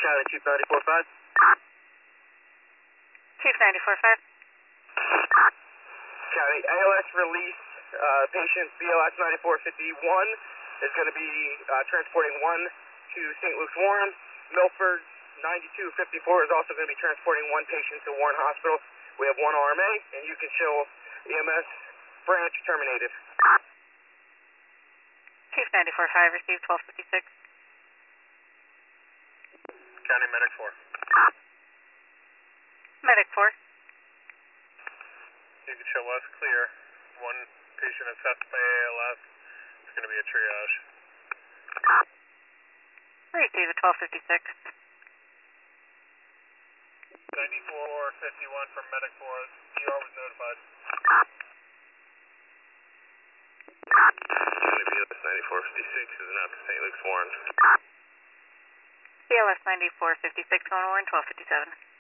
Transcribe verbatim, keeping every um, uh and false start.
Charlie, Chief ninety-four five. Chief ninety-four five. Charlie, A L S release, uh, patient B L S ninety-four fifty-one is going to be uh, transporting one to Saint Luke's Warren. Milford ninety-two fifty-four is also going to be transporting one patient to Warren Hospital. We have one R M A, and you can show E M S branch terminated. Chief ninety-four five, received twelve fifty-six. County Medic four. Medic four. You can show us clear. One patient assessed by A L S. It's going to be a triage. Received twelve fifty-six. ninety-four fifty-one from Medic four. E R was notified. County B L S ninety-four fifty-six is now to Saint Luke's Warren. B L S ninety-four fifty-six, going Warren, twelve fifty-seven.